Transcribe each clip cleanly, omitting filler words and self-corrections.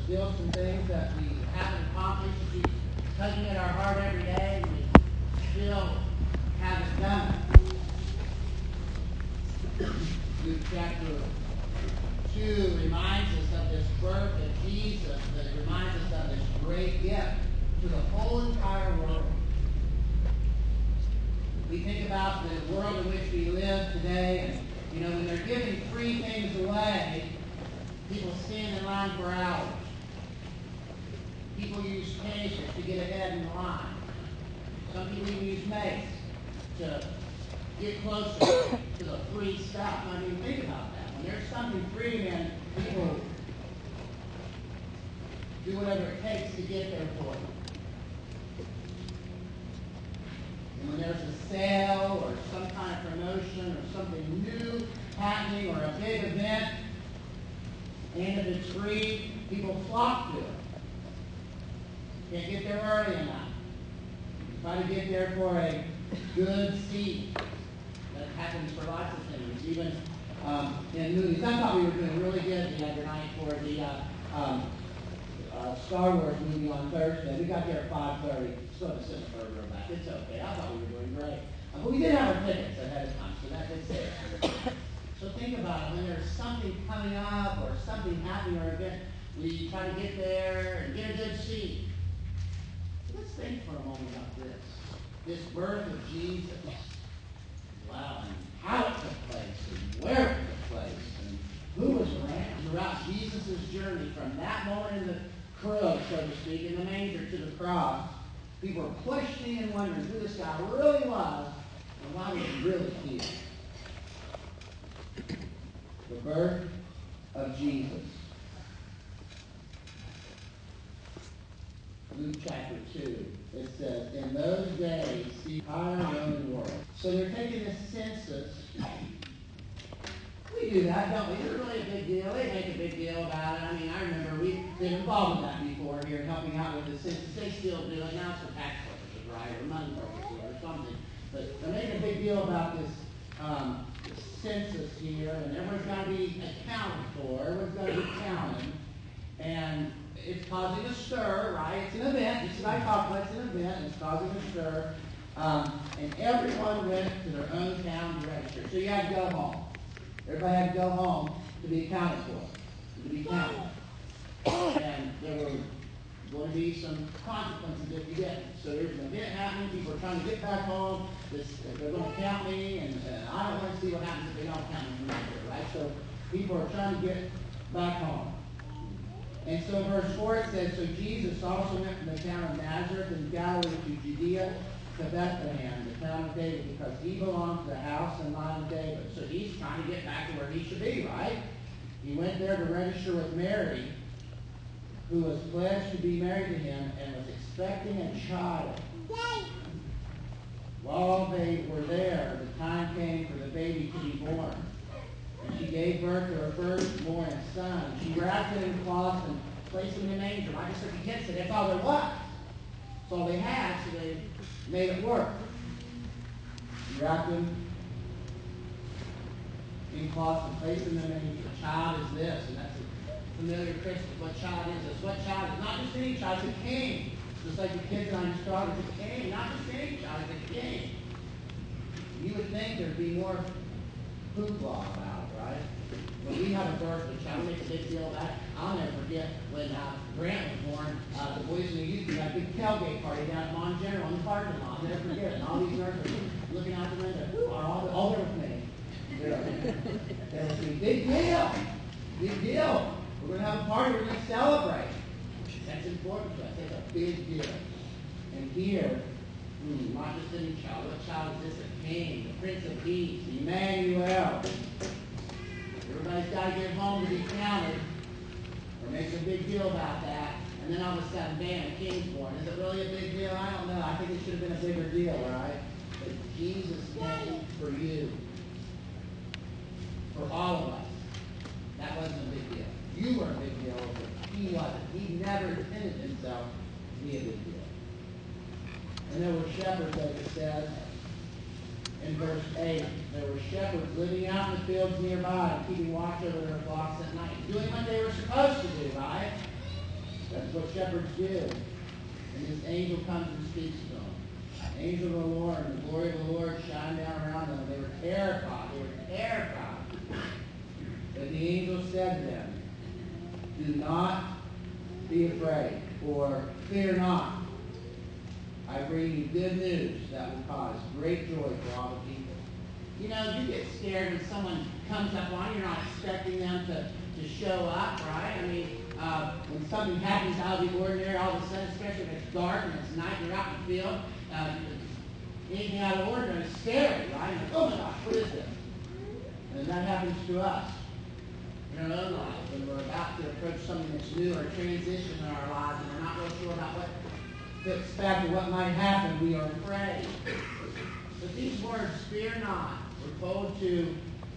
still some things that we haven't accomplished. He's tugging at our heart every day, and we still haven't done it. Luke chapter 2 reminds us of this birth of Jesus, that it reminds us of this great gift to the whole entire world. We think about the world in which we live today, and when they're giving free things away, people stand in line for hours. People use tasers to get ahead in the line. Some people even use mace to get closer to the free stuff. I mean, think about that. When there's something free, man, people do whatever it takes to get there for it. And when there's a sale or some kind of promotion or something new happening or a big event, and if it's free, people flock to it. Can't get there early enough. Try to get there for a good seat. That happens for lots of things, even in movies. I thought we were doing really good the other night for the Star Wars movie on Thursday. We got there at 5:30. Still have to sit the burger back. It's okay. I thought we were doing great. But we did have our tickets ahead of time, so that did save us. So think about it. When there's something coming up or something happening or an event, we try to get there and get a good seat. Let's think for a moment about this. This birth of Jesus. Wow, and how it took place, and where it took place, and who was around throughout Jesus' journey from that moment in the crib, so to speak, in the manger to the cross. People were questioning and wondering who this guy really was and why was he really here. The birth of Jesus. Luke chapter 2. It says, in those days, the entire Roman world. So they're taking this census. We do that, don't we? It's really a big deal. They make a big deal about it. I mean, I remember we've been involved in that before here, helping out with the census. They still do it. Now it's for tax purposes, right? Or money purposes or something. But they're making a big deal about this census here, and everyone's got to be accounted for. Everyone's got to be counted. And it's causing a stir, right? It's an event. Just like Hopla, it's an event. And it's causing a stir. And everyone went to their own town to register. So you had to go home. Everybody had to go home to be accounted for, to be counted. And there were going to be some consequences if you didn't. So there's an event happening. People are trying to get back home. They're going to count me, and I don't want to see what happens if they don't count me from out there, right? So people are trying to get back home. And so in verse 4 it says, so Jesus also went from the town of Nazareth in Galilee to Judea to Bethlehem, the town of David, because he belonged to the house and line of David. So he's trying to get back to where he should be, right? He went there to register with Mary, who was pledged to be married to him and was expecting a child. While they were there, the time came for the baby to be born. And she gave birth to her firstborn son. She wrapped him in cloth and placed him in a manger. Like I said, the kids said that's all there was. That's all they had, so they made it work. She wrapped him in cloth and placed him in a manger. A child is this, and that's a familiar Christmas. What child is this? What child is not just any child, it's a king. Just like the kids and I just talked, it's a king, not just any child, it's a king. You would think there'd be more hoopla about it, right? When we have a birth, the child makes a big deal about it. I'll never forget when Grant was born, the boys in the youth had a big tailgate party down at Mon General in the parking lot. I'll never forget it. And all these nurses were looking out the window. All there with me. There was a big deal. Big deal. We're going to have a party. We're going to celebrate. That's important to us. It's a big deal. And here, not just any child. What child is this? A king, the Prince of Peace, Emmanuel. Everybody's got to get home to be counted. We're making a big deal about that. And then all of a sudden, bam, a king's born. Is it really a big deal? I don't know. I think it should have been a bigger deal, right? But Jesus came for you. For all of us. That wasn't a big deal. You were a big deal, but he wasn't. He never intended himself to be a big deal. And there were shepherds, as it says in verse 8. There were shepherds living out in the fields nearby, keeping watch over their flocks at night, doing what they were supposed to do, right? That's what shepherds do. And this angel comes and speaks to them. The angel of the Lord and the glory of the Lord shine down around them. They were terrified. They were terrified. But the angel said to them, do not be afraid, or fear not. I bring you good news that will cause great joy for all the people. You know, you get scared when someone comes up on you. You're not expecting them to show up, right? I mean, when something happens out of the ordinary, all of a sudden, especially if it's dark and it's night, you're out in the field, anything out of the ordinary is scary, right? Like, oh my gosh, what is this? And that happens to us in our own lives when we're about to approach something that's new or transition in our lives, and we're not real sure about what to expect or what might happen. We are afraid. But these words, fear not, were told to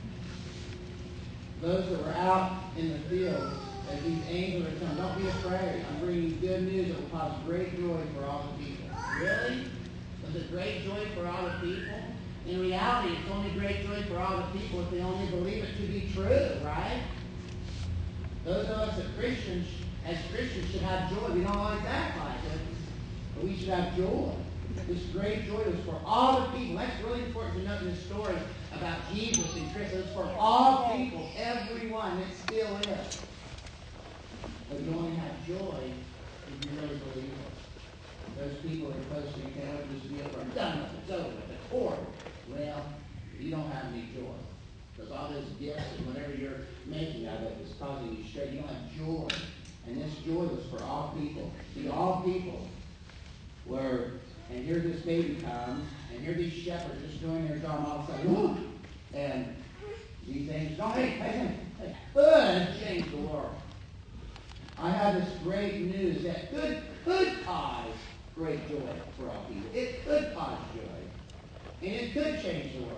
those that were out in the fields as these angels are coming. Don't be afraid. I'm bringing you good news that will cause great joy for all the people. Really? Was it great joy for all the people? In reality, it's only great joy for all the people if they only believe it to be true, right? Those of us as Christians should have joy. We don't always act like it, but we should have joy. This great joy was for all the people. That's really important to note in this story about Jesus and Christmas. It's for all people, everyone. It still is. But you only have joy if you really believe it. Those people are supposed to be, can't let this be over. I'm done with it. It's over with. It's horrible. Well, you don't have any joy. Because all those gifts and whatever you're making out of it is causing you stress. You don't have joy. And this joy was for all people. See, all people were, and here this baby comes, and here these shepherds just doing their job, all of a sudden, whoo! And these angels, oh, hey, change the world. I have this great news that could cause great joy for all people. It could cause joy. And it could change the world.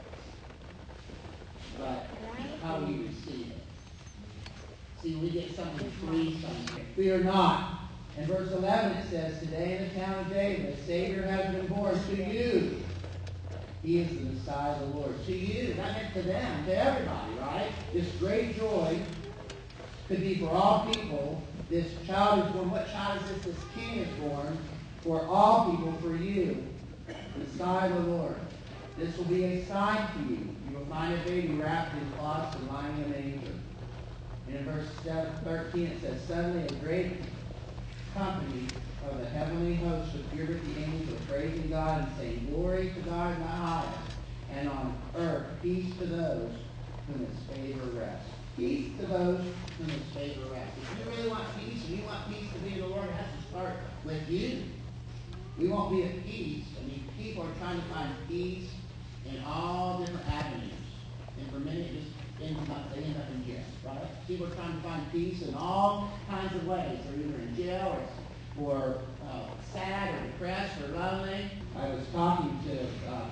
But how do you receive it? See, we get something free, something. Fear not. In verse 11 it says, today in the town of David, a Savior has been born to you. He is the Messiah of the Lord. To you. That meant to them, to everybody, right? This great joy could be for all people. This child is born. What child is this? This king is born for all people, for you. The Messiah of the Lord. This will be a sign to you. You will find a baby wrapped in cloths and lying in a manger. And in verse 13 it says, suddenly a great company of the heavenly host appeared with the angels, praising God and saying, glory to God in the highest, and on earth peace to those whom his favor rests. Peace to those whom his favor rests. If you really want peace, and you want peace to be in the Lord, it has to start with you. We won't be at peace. I mean, people are trying to find peace in all different avenues. And for many, it just they end up in jail, right? People are trying to find peace in all kinds of ways. They're either in jail or sad or depressed or lonely. I was talking to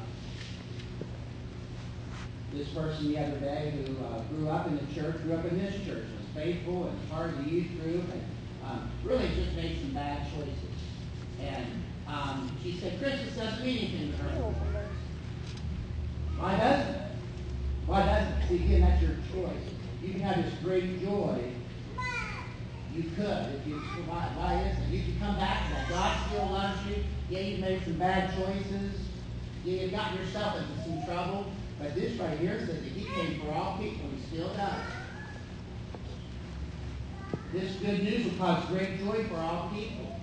this person the other day who grew up in the church, grew up in this church, was faithful and part of the youth group, and really just made some bad choices. And she said, Christmas doesn't mean anything to her. Why doesn't it? Why doesn't it? See, again, that's your choice. You can have this great joy. You could. If you, why isn't it? You can come back to that. God still loves you. Yeah, you've made some bad choices. Yeah, you've gotten yourself into some trouble. But this right here says that he came for all people. He still does. This good news will cause great joy for all people.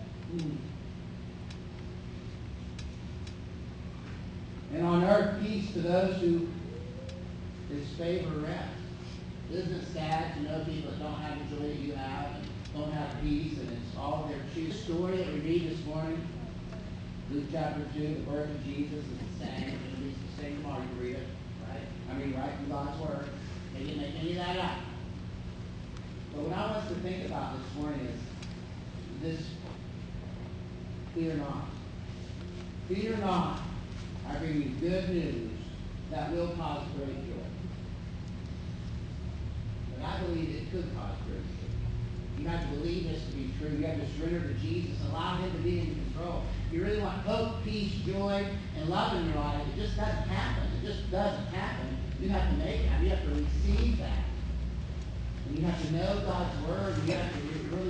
And on earth, peace to those who his favor rests. Isn't it sad to know people that don't have the joy that you have and don't have peace, and it's all their choosing? The story that we read this morning, Luke chapter 2, the birth of Jesus, is the same. It's the same tomorrow. You read it, right? I mean, right from God's Word. They didn't make any of that up. But what I want us to think about this morning is this: fear not. Fear not. I bring you good news that will cause great joy. But I believe it could cause great joy. You have to believe this to be true. You have to surrender to Jesus and allow him to be in control. If you really want hope, peace, joy, and love in your life, it just doesn't happen. It just doesn't happen. You have to make it happen. You have to receive that. And you have to know God's Word. You have to really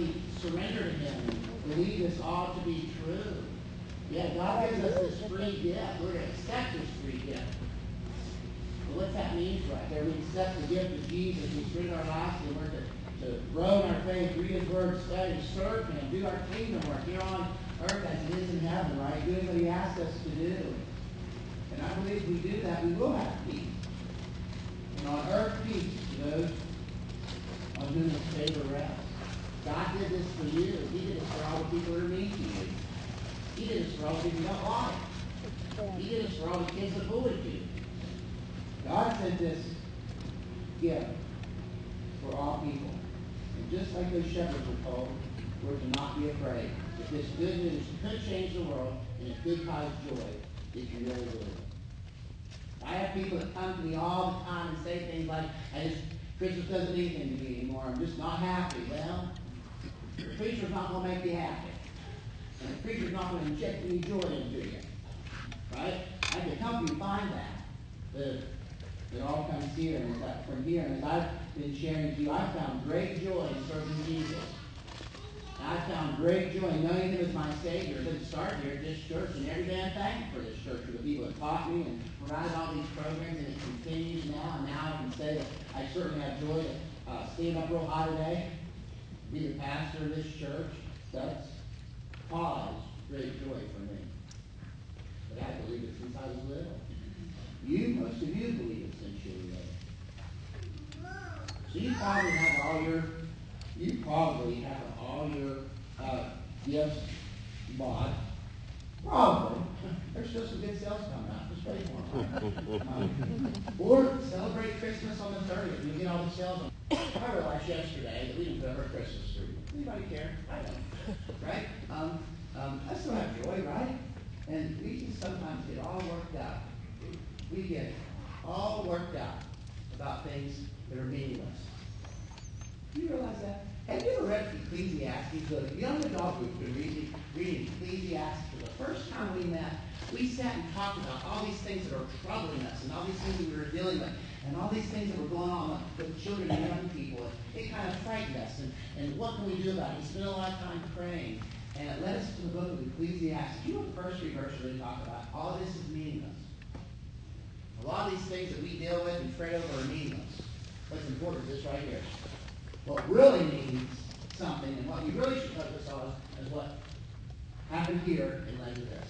surrender to Him and believe this all to be true. Yeah, God gives us this free gift. We're to accept this free gift. But what's that mean for us? There we accept the gift of Jesus. We surrender our lives and we're to grow in our faith, read His Word, study, serve Him, do our kingdom work here on earth as it is in heaven, right? Doing what He asked us to do. And I believe if we do that, we will have peace. And on earth, peace to those on whom His favor rests. God did this for you. He did this for all the people that are mean to you. He did this for all the people who don't like. He did this for all the kids that bullied you. God sent this gift for all people. And just like those shepherds were told, we're to not be afraid. If this good news could change the world, and it could cause joy, if you really believe it. I have people that come to me all the time and say things like, Christmas doesn't mean anything to me anymore. I'm just not happy. Well, the preacher's not going to make you happy. And the preacher's not going to inject any joy into you. Right? I can help you find that. It all comes here. And from here. And as I've been sharing with you, I've found great joy in serving Jesus. I found great joy in knowing Him as my Savior. It didn't start here at this church, and every day I'm thankful for this church, for the people that taught me and provided all these programs, and it continues now. And now I can say that I certainly have joy to stand up real high today, be the pastor of this church. That's caused great joy for me. But I believe it since I was little. Most of you believe it since you were little. So you probably have all your gifts bought. Probably. There's still some good sales coming out. Just wait for them. Or celebrate Christmas on the 30th. You get all the sales on. I realized yesterday that we didn't put our Christmas tree. Anybody care? I don't. Right? I still have joy, right? And we can sometimes get all worked out. We get all worked out about things that are meaningless. Do you realize that? Have you ever read Ecclesiastes? The young adult group has been reading Ecclesiastes for the first time we met. We sat and talked about all these things that are troubling us and all these things that we were dealing with and all these things that were going on with children and young people. It kind of frightened us. And what can we do about it? We spent a lot of time praying. And it led us to the book of Ecclesiastes. You know what the first three verses really talk about? All of this is meaningless. A lot of these things that we deal with and fret over are meaningless. What's important is this right here. What really means something and what we really should focus on is what happened here and led to this.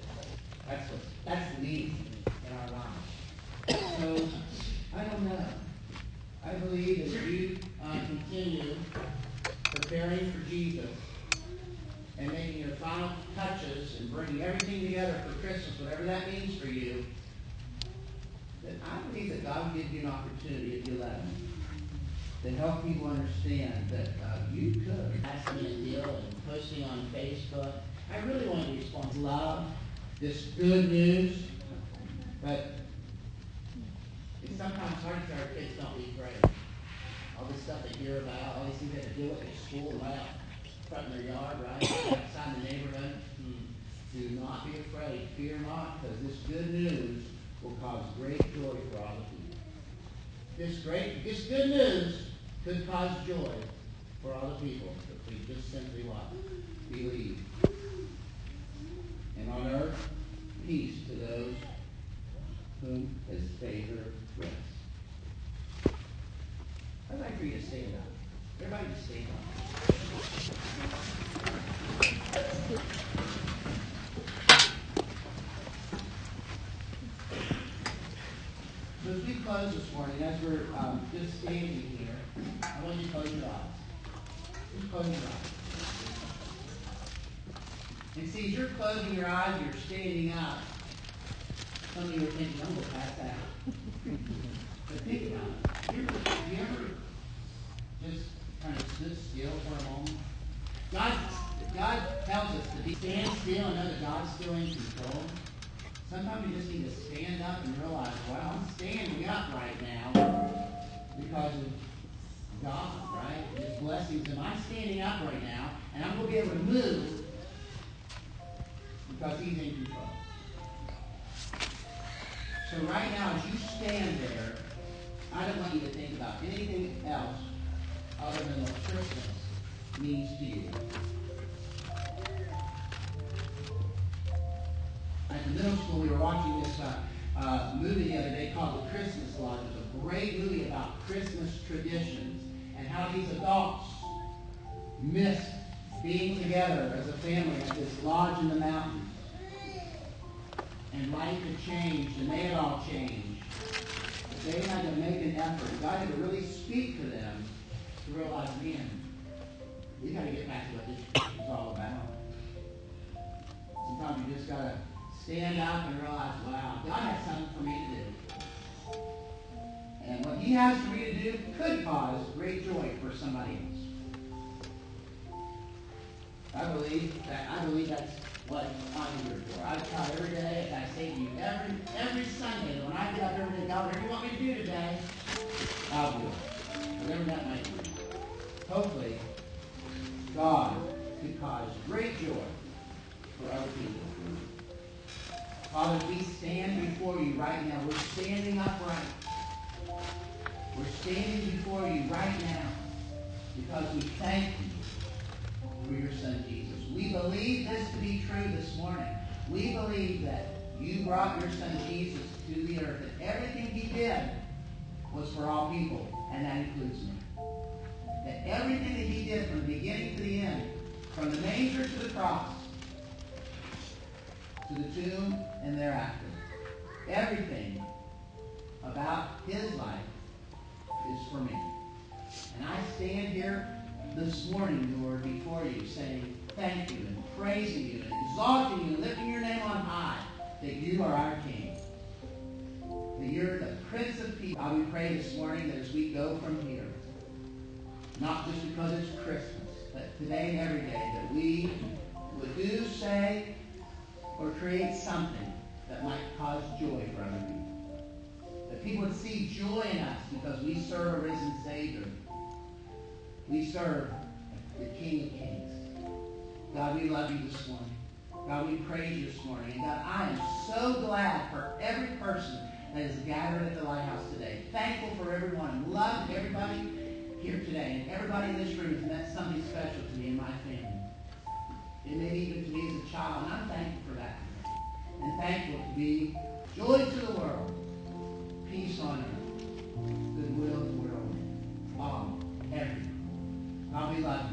That's the meaning in our lives. So, I don't know. I believe as you continue preparing for Jesus and making your final touches and bringing everything together for Christmas, whatever that means for you, that I believe that God will give you an opportunity, if you let Him, to help people understand that you could. Asking me a deal and posting on Facebook. I really want to respond to love, this good news, but it's sometimes hard to tell our kids don't be afraid. All this stuff they hear about, all these things they have to deal with at school, right out front in their yard, right outside the neighborhood. Do not be afraid. Fear not, because this good news will cause great joy for all the people. This good news could cause joy for all the people if we just simply what? Believe. And on earth, peace to those whom His favor rests. I'd like for you to stand up. Everybody stand up. So as we close this morning, as we're just standing here, I want you to close your eyes. Just close your eyes. And see, as you're closing your eyes, you're standing up. Some of you are thinking, I'm going to pass out. But think about it. You ever just kind of stood still for a moment? God tells us to stand still and know that God's still in control. Sometimes you just need to stand up and realize, well, I'm standing up right now because of God, right? His blessings. And I'm standing up right now, and I'm going to be able to move because He's in control. So right now, as you stand there, I don't want you to think about anything else other than what Christmas means to you. At the middle school, we were watching this movie the other day called The Christmas Lodge. It was a great movie about Christmas traditions and how these adults miss being together as a family at this lodge in the mountains. And life had changed, and they had all changed. But they had to make an effort. God had to really speak to them to realize, man, we got to get back to what this is all about. Sometimes you just got to stand up and realize, wow, God has something for me to do. And what he has for me to do could cause great joy for somebody else. I believe that's what I'm here for. I tell every day, as I say to you, every Sunday, when I get up every day, God, whatever you want me to do today, I'll do it. Whatever that might be. Hopefully, God could cause great joy for other people. Father, we stand before you right now. We're standing upright. We're standing before you right now because we thank you for your Son, Jesus. We believe this to be true this morning. We believe that you brought your Son, Jesus, to the earth, that everything he did was for all people, and that includes me. That everything that he did from the beginning to the end, from the manger to the cross, to the tomb and thereafter, everything about his life is for me. And I stand here this morning, Lord, before you, saying thank you and praising you and exalting you and lifting your name on high, that you are our King, that you're the Prince of Peace. God, we pray this morning that as we go from here, not just because it's Christmas, but today and every day, that we would do, say, or create something that might cause joy for other people. That people would see joy in us because we serve a risen Savior. We serve the King of Kings. God, we love you this morning. God, we praise you this morning. And God, I am so glad for every person that is gathered at the Lighthouse today. Thankful for everyone. Love everybody here today. And everybody in this room has meant something special to me and my family. And maybe even to me as a child. And I'm thankful for that. And thankful to be joy to the world, peace on earth, goodwill toward all men, all, everyone. God, we love you.